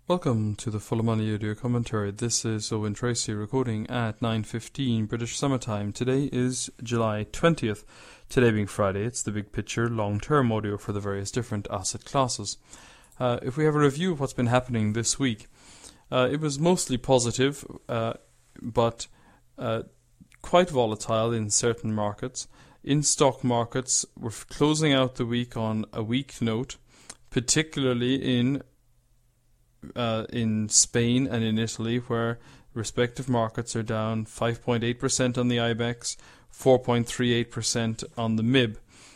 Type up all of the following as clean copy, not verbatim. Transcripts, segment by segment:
Welcome to the Full Money Audio Commentary. This is Owen Tracy recording at 9:15 British Summertime. Today is July 20th. Today being Friday, it's the big picture, long-term audio for the various different asset classes. If we have a review of what's been happening this week, it was mostly positive, but quite volatile in certain markets. In stock markets, we're closing out the week on a weak note, particularly in Spain and in Italy, where respective markets are down 5.8% on the IBEX, 4.38% on the MIB.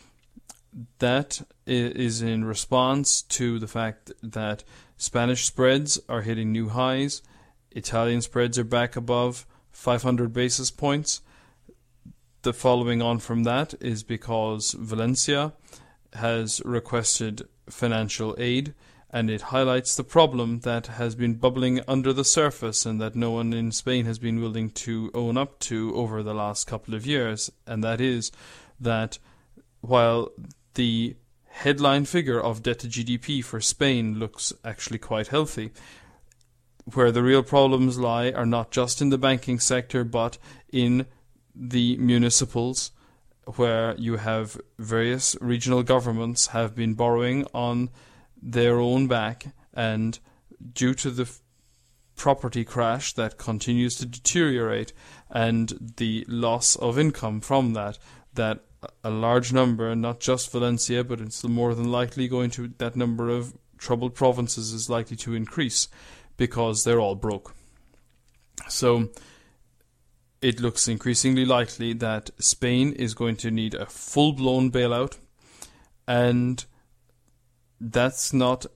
That is in response to the fact that Spanish spreads are hitting new highs, Italian spreads are back above 500 basis points. The following on from that is because Valencia has requested financial aid, and it highlights the problem that has been bubbling under the surface and that no one in Spain has been willing to own up to over the last couple of years. And that is that while the headline figure of debt to GDP for Spain looks actually quite healthy, where the real problems lie are not just in the banking sector but in the municipals, where you have various regional governments have been borrowing on their own back, and due to the property crash that continues to deteriorate and the loss of income from that a large number, not just Valencia, but it's more than likely going to, that number of troubled provinces is likely to increase because they're all broke. So it looks increasingly likely that Spain is going to need a full-blown bailout, and that's not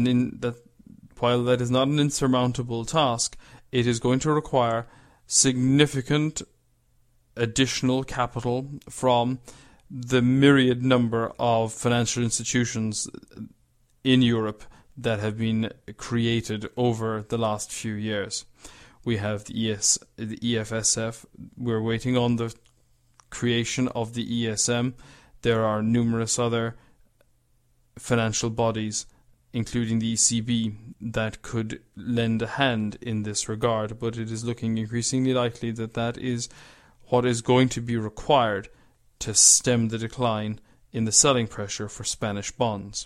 while that is not an insurmountable task, it is going to require significant additional capital from the myriad number of financial institutions in Europe that have been created over the last few years. We have the EFSF. We're waiting on the creation of the ESM. There are numerous other financial bodies, including the ECB, that could lend a hand in this regard, but it is looking increasingly likely that that is what is going to be required to stem the decline in the selling pressure for Spanish bonds.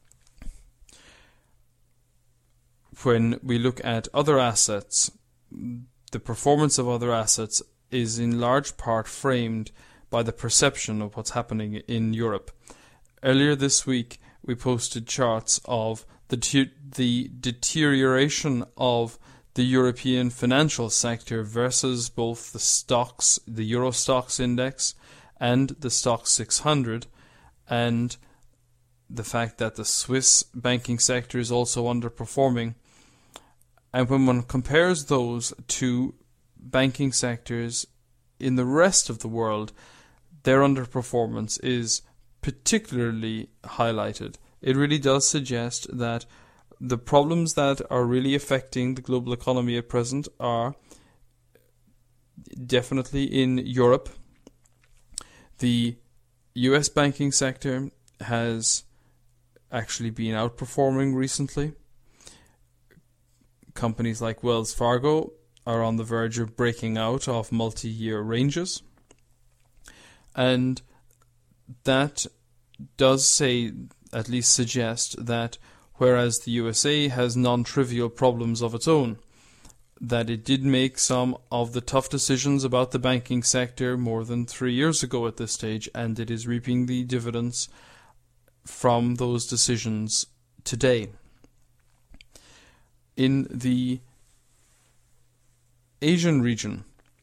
When we look at other assets, the performance of other assets is in large part framed by the perception of what's happening in Europe. Earlier this week, we posted charts of the deterioration of the European financial sector versus both the stocks, the Euro Stoxx index, and the Stoxx 600, and the fact that the Swiss banking sector is also underperforming. And when one compares those to banking sectors in the rest of the world, their underperformance is particularly highlighted. It really does suggest that the problems that are really affecting the global economy at present are definitely in Europe. The US banking sector has actually been outperforming recently. Companies like Wells Fargo are on the verge of breaking out of multi-year ranges, and that does at least suggest that whereas the USA has non-trivial problems of its own, that it did make some of the tough decisions about the banking sector more than 3 years ago at this stage, and it is reaping the dividends from those decisions today. In the Asian region,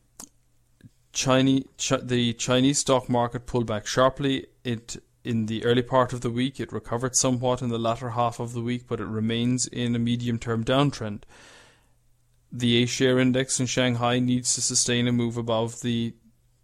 the Chinese stock market pulled back sharply. In the early part of the week, it recovered somewhat in the latter half of the week, but it remains in a medium-term downtrend. The A-share index in Shanghai needs to sustain a move above the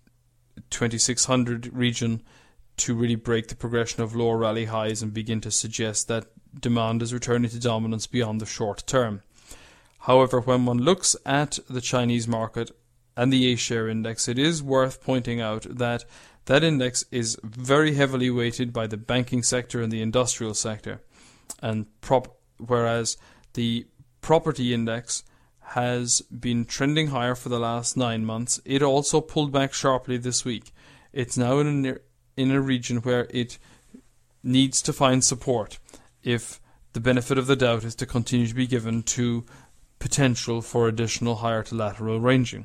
2600 region to really break the progression of lower rally highs and begin to suggest that demand is returning to dominance beyond the short term. However, when one looks at the Chinese market and the A-share index, it is worth pointing out that that index is very heavily weighted by the banking sector and the industrial sector, and whereas the property index has been trending higher for the last 9 months. It also pulled back sharply this week. It's now in a region where it needs to find support if the benefit of the doubt is to continue to be given to potential for additional higher to lateral ranging.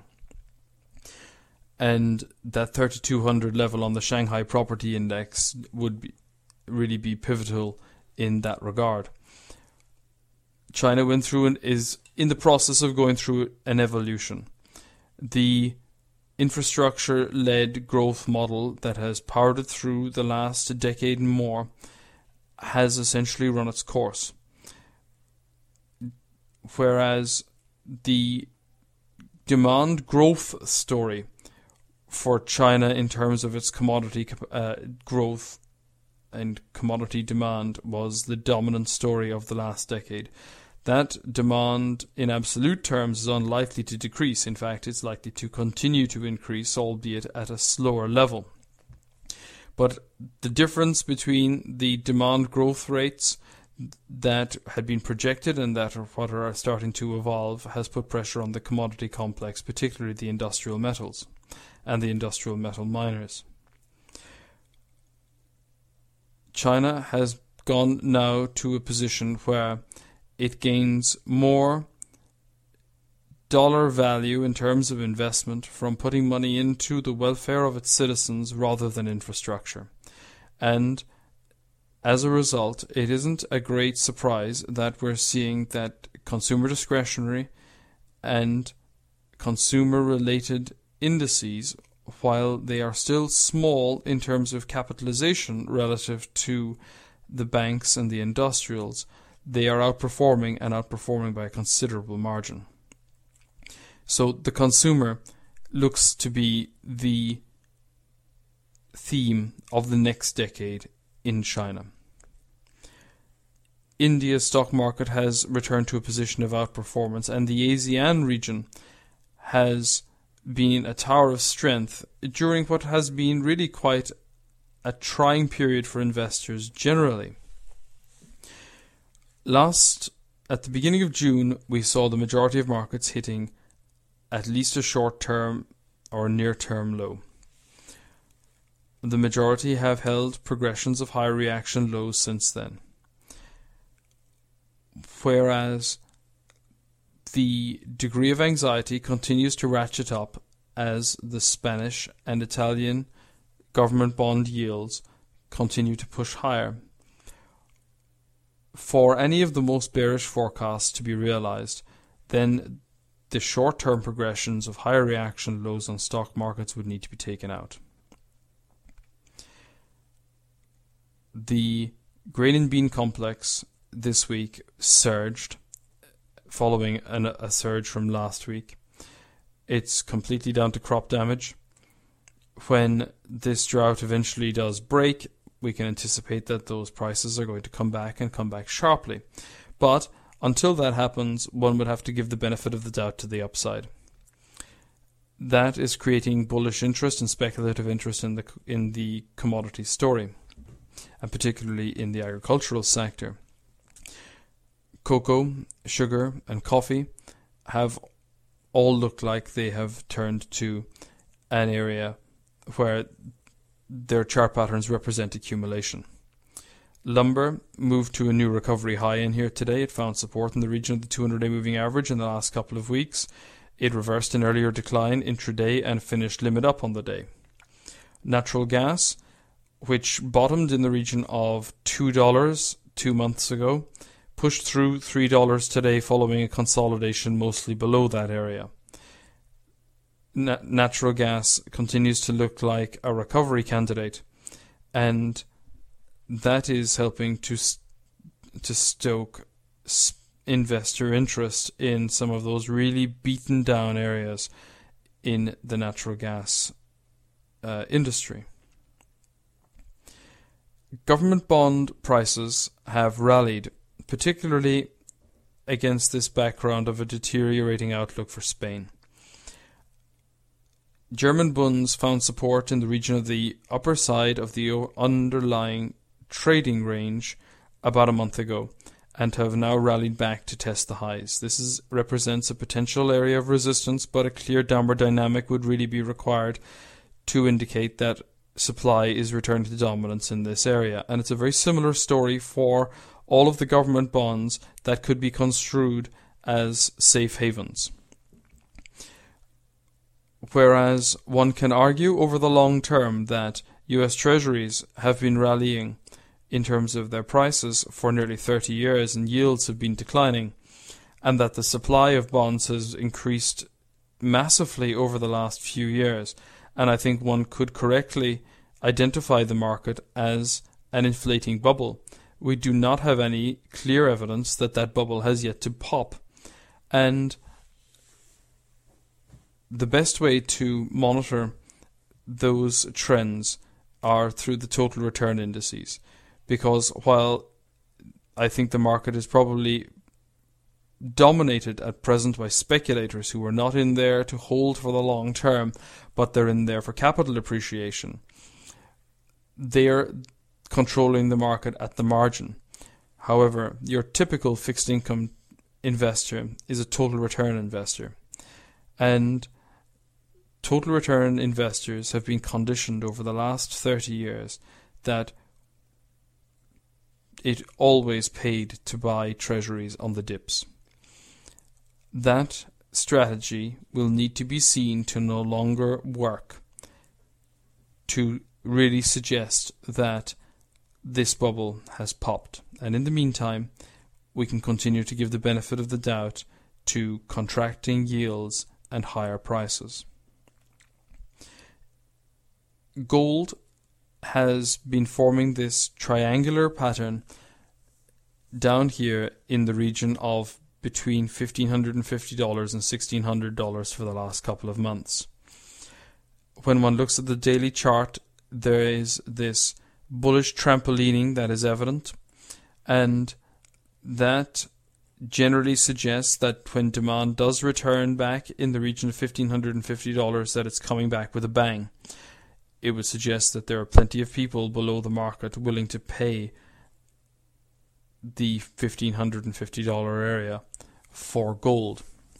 And that 3200 level on the Shanghai Property Index would really be pivotal in that regard. China went through and is in the process of going through an evolution. The infrastructure-led growth model that has powered it through the last decade and more has essentially run its course. Whereas the demand growth story for China in terms of its commodity growth and commodity demand was the dominant story of the last decade. That demand in absolute terms is unlikely to decrease. In fact, it's likely to continue to increase, albeit at a slower level. But the difference between the demand growth rates that had been projected and that are what are starting to evolve has put pressure on the commodity complex, particularly the industrial metals and the industrial metal miners. China has gone now to a position where it gains more dollar value in terms of investment from putting money into the welfare of its citizens rather than infrastructure. And as a result, it isn't a great surprise that we're seeing that consumer discretionary and consumer-related indices, while they are still small in terms of capitalization relative to the banks and the industrials, they are outperforming by a considerable margin. So the consumer looks to be the theme of the next decade in China. India's stock market has returned to a position of outperformance, and the ASEAN region has been a tower of strength during what has been really quite a trying period for investors generally. At the beginning of June, we saw the majority of markets hitting at least a short-term or near-term low. The majority have held progressions of high reaction lows since then. Whereas the degree of anxiety continues to ratchet up as the Spanish and Italian government bond yields continue to push higher. For any of the most bearish forecasts to be realized, then the short-term progressions of higher reaction lows on stock markets would need to be taken out. The grain and bean complex this week surged, following a surge from last week. It's completely down to crop damage. When this drought eventually does break, we can anticipate that those prices are going to come back and come back sharply. But until that happens, one would have to give the benefit of the doubt to the upside. That is creating bullish interest and speculative interest in the commodity story, and particularly in the agricultural sector. Cocoa, sugar, and coffee have all looked like they have turned to an area where their chart patterns represent accumulation. Lumber moved to a new recovery high in here today. It found support in the region of the 200-day moving average in the last couple of weeks. It reversed an earlier decline intraday and finished limit up on the day. Natural gas, which bottomed in the region of $2 2 months ago, pushed through $3 today following a consolidation mostly below that area. Natural gas continues to look like a recovery candidate, and that is helping to stoke investor interest in some of those really beaten down areas in the natural gas industry. Government bond prices have rallied, particularly against this background of a deteriorating outlook for Spain. German bonds found support in the region of the upper side of the underlying trading range about a month ago, and have now rallied back to test the highs. This represents a potential area of resistance, but a clear downward dynamic would really be required to indicate that supply is returning to dominance in this area. And it's a very similar story for all of the government bonds that could be construed as safe havens. Whereas one can argue over the long term that US Treasuries have been rallying in terms of their prices for nearly 30 years and yields have been declining, and that the supply of bonds has increased massively over the last few years. And I think one could correctly identify the market as an inflating bubble. We do not have any clear evidence that that bubble has yet to pop. And the best way to monitor those trends are through the total return indices. Because while I think the market is probably dominated at present by speculators who are not in there to hold for the long term, but they're in there for capital appreciation, they're controlling the market at the margin. However, your typical fixed income investor is a total return investor. And total return investors have been conditioned over the last 30 years that it always paid to buy treasuries on the dips. That strategy will need to be seen to no longer work to really suggest that this bubble has popped. And in the meantime, we can continue to give the benefit of the doubt to contracting yields and higher prices. Gold has been forming this triangular pattern down here in the region of between $1,550 and $1,600 for the last couple of months. When one looks at the daily chart, there is this bullish trampolining that is evident, and that generally suggests that when demand does return back in the region of $1,550, that it's coming back with a bang. It would suggest that there are plenty of people below the market willing to pay the $1,550 area for gold.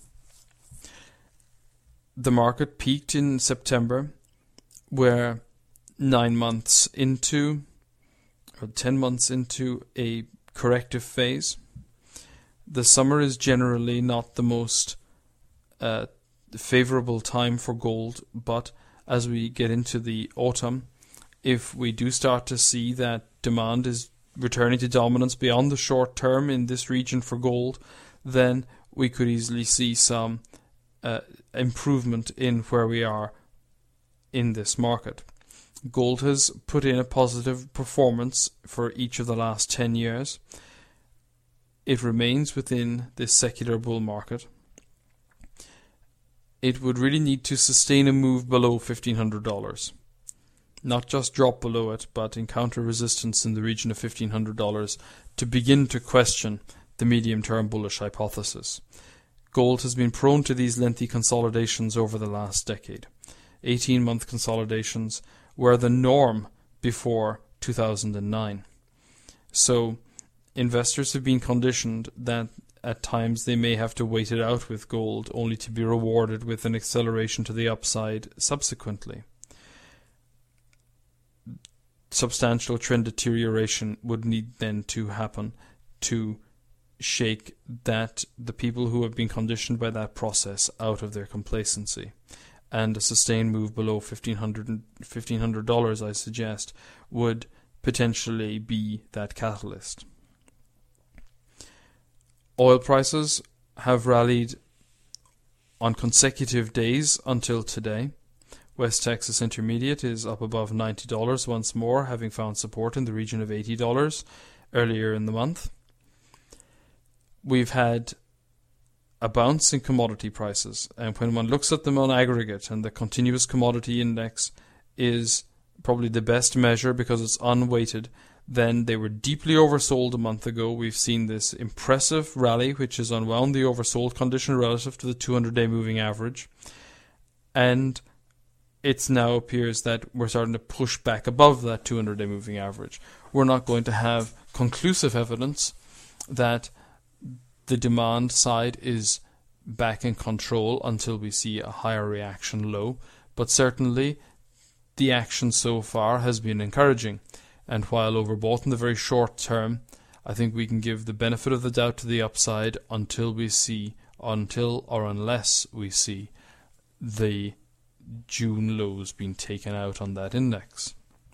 The market peaked in September, where 9 months into, or 10 months into a corrective phase. The summer is generally not the most favorable time for gold, but as we get into the autumn, if we do start to see that demand is returning to dominance beyond the short term in this region for gold, then we could easily see some improvement in where we are in this market. Gold has put in a positive performance for each of the last 10 years. It remains within this secular bull market. It would really need to sustain a move below $1,500. Not just drop below it, but encounter resistance in the region of $1,500 to begin to question the medium-term bullish hypothesis. Gold has been prone to these lengthy consolidations over the last decade. 18-month consolidations were the norm before 2009. So investors have been conditioned that at times they may have to wait it out with gold, only to be rewarded with an acceleration to the upside subsequently. Substantial trend deterioration would need then to happen to shake the people who have been conditioned by that process out of their complacency. And a sustained move below $1,500, I suggest, would potentially be that catalyst. Oil prices have rallied on consecutive days until today. West Texas Intermediate is up above $90 once more, having found support in the region of $80 earlier in the month. We've had a bounce in commodity prices, and when one looks at them on aggregate, and the continuous commodity index is probably the best measure because it's unweighted, then they were deeply oversold a month ago. We've seen this impressive rally, which has unwound the oversold condition relative to the 200-day moving average. And it now appears that we're starting to push back above that 200-day moving average. We're not going to have conclusive evidence that the demand side is back in control until we see a higher reaction low, but certainly the action so far has been encouraging. And while overbought in the very short term, I think we can give the benefit of the doubt to the upside until or unless we see the June lows being taken out on that index.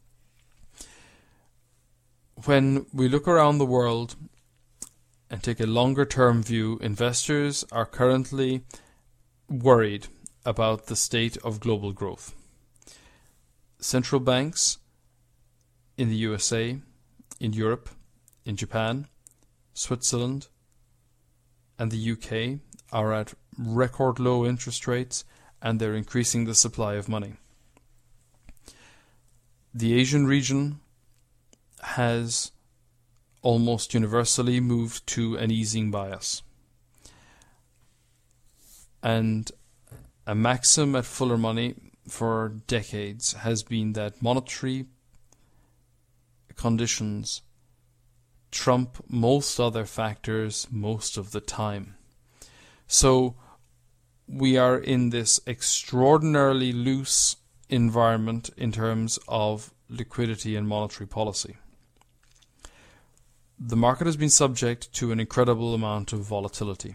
When we look around the world and take a longer term view, investors are currently worried about the state of global growth. Central banks in the USA, in Europe, in Japan, Switzerland, and the UK are at record low interest rates, and they're increasing the supply of money. The Asian region has almost universally moved to an easing bias. And a maxim at Fuller Money for decades has been that monetary conditions trump most other factors most of the time. So we are in this extraordinarily loose environment in terms of liquidity and monetary policy. The market has been subject to an incredible amount of volatility.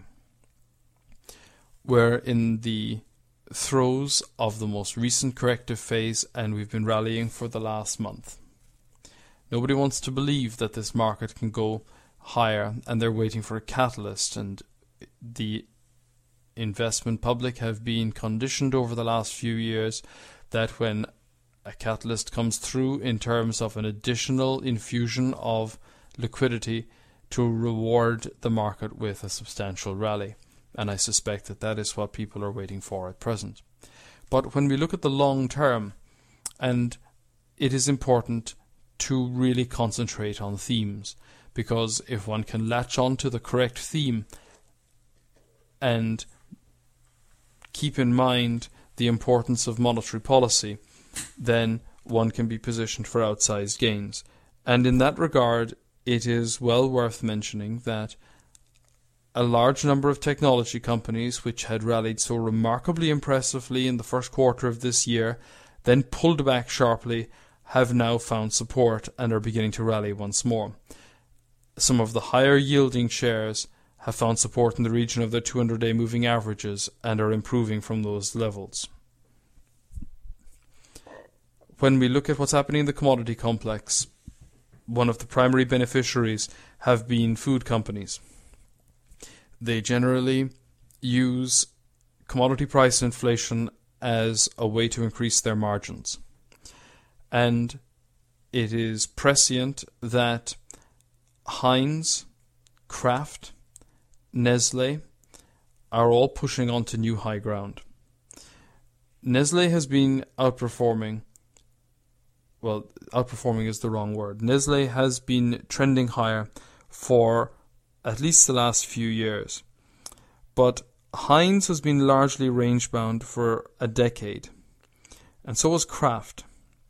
We're in the throes of the most recent corrective phase, and we've been rallying for the last month. Nobody wants to believe that this market can go higher, and they're waiting for a catalyst, and the investment public have been conditioned over the last few years that when a catalyst comes through in terms of an additional infusion of liquidity, to reward the market with a substantial rally. And I suspect that that is what people are waiting for at present. But when we look at the long term, and it is important to really concentrate on themes, because if one can latch on to the correct theme and keep in mind the importance of monetary policy, then one can be positioned for outsized gains. And in that regard, it is well worth mentioning that a large number of technology companies which had rallied so remarkably impressively in the first quarter of this year, then pulled back sharply, have now found support and are beginning to rally once more. Some of the higher yielding shares have found support in the region of their 200-day moving averages and are improving from those levels. When we look at what's happening in the commodity complex, one of the primary beneficiaries have been food companies. They generally use commodity price inflation as a way to increase their margins. And it is prescient that Heinz, Kraft, Nestle are all pushing onto new high ground. Nestle has been outperforming. Well, outperforming is the wrong word. Nestle has been trending higher for at least the last few years. But Heinz has been largely range-bound for a decade. And so has Kraft.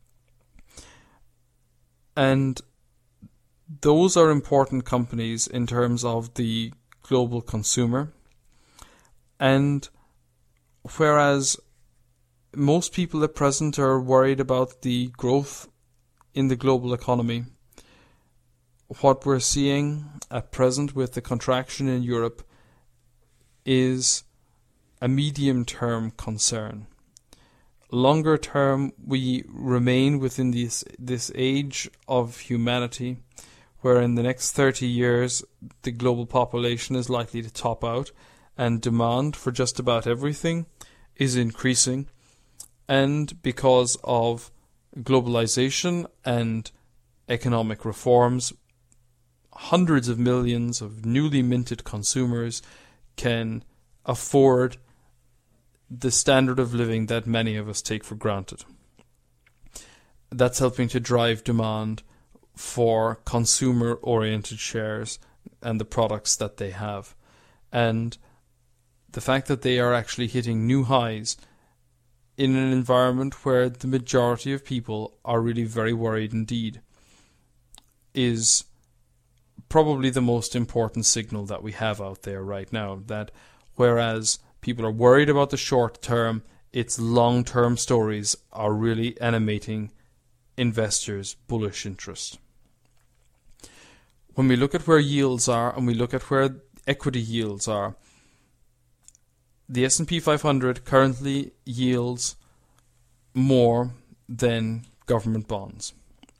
And those are important companies in terms of the global consumer. And whereas most people at present are worried about the growth in the global economy, what we're seeing at present with the contraction in Europe is a medium-term concern. Longer term, we remain within this age of humanity where in the next 30 years the global population is likely to top out and demand for just about everything is increasing. And because of globalization and economic reforms, hundreds of millions of newly minted consumers can afford the standard of living that many of us take for granted. That's helping to drive demand for consumer-oriented shares and the products that they have. And the fact that they are actually hitting new highs in an environment where the majority of people are really very worried indeed is probably the most important signal that we have out there right now, that whereas people are worried about the short term, its long-term stories are really animating investors' bullish interest. When we look at where yields are and we look at where equity yields are, the S&P 500 currently yields more than government bonds.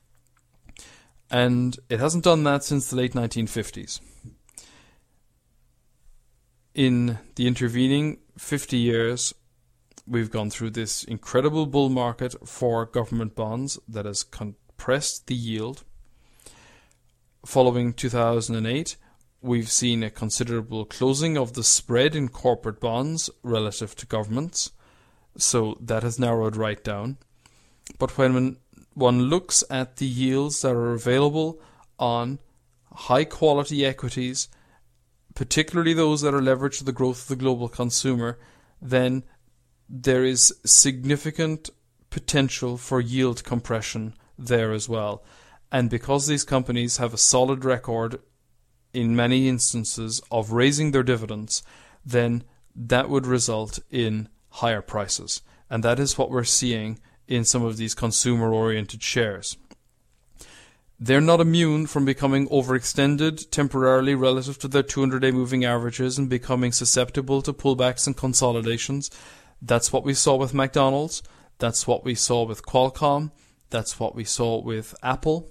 And it hasn't done that since the late 1950s. In the intervening 50 years, we've gone through this incredible bull market for government bonds that has compressed the yield. Following 2008, we've seen a considerable closing of the spread in corporate bonds relative to governments, so that has narrowed right down. But when one looks at the yields that are available on high-quality equities, particularly those that are leveraged to the growth of the global consumer, then there is significant potential for yield compression there as well. And because these companies have a solid record in many instances of raising their dividends, then that would result in higher prices. And that is what we're seeing in some of these consumer-oriented shares. They're not immune from becoming overextended temporarily relative to their 200-day moving averages and becoming susceptible to pullbacks and consolidations. That's what we saw with McDonald's. That's what we saw with Qualcomm. That's what we saw with Apple.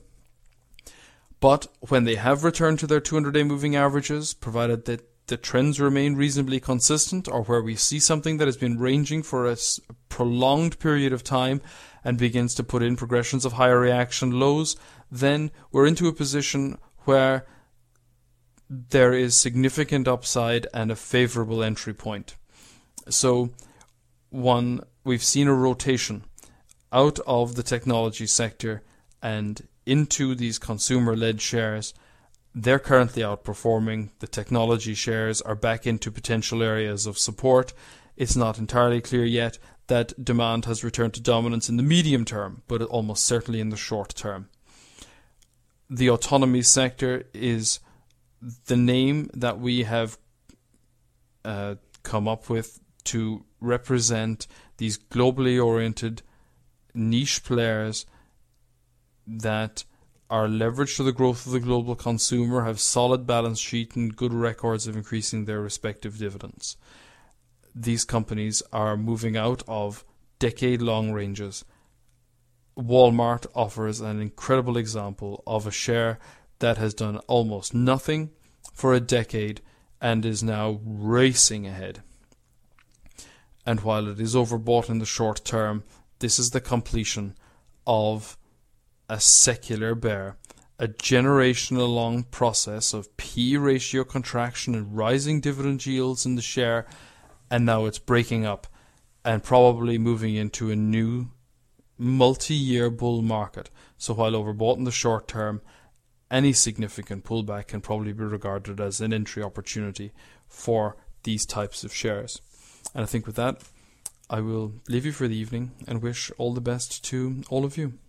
But when they have returned to their 200-day moving averages, provided that the trends remain reasonably consistent, or where we see something that has been ranging for a prolonged period of time and begins to put in progressions of higher reaction lows, then we're into a position where there is significant upside and a favorable entry point. So we've seen a rotation out of the technology sector and into these consumer-led shares. They're currently outperforming. The technology shares are back into potential areas of support. It's not entirely clear yet that demand has returned to dominance in the medium term, but almost certainly in the short term. The autonomy sector is the name that we have come up with to represent these globally oriented niche players that are leveraged to the growth of the global consumer, have solid balance sheet and good records of increasing their respective dividends. These companies are moving out of decade-long ranges. Walmart offers an incredible example of a share that has done almost nothing for a decade and is now racing ahead. And while it is overbought in the short term, this is the completion of a secular bear, a generational-long process of P ratio contraction and rising dividend yields in the share, and now it's breaking up and probably moving into a new multi-year bull market. So while overbought in the short term, any significant pullback can probably be regarded as an entry opportunity for these types of shares. And I think with that, I will leave you for the evening and wish all the best to all of you.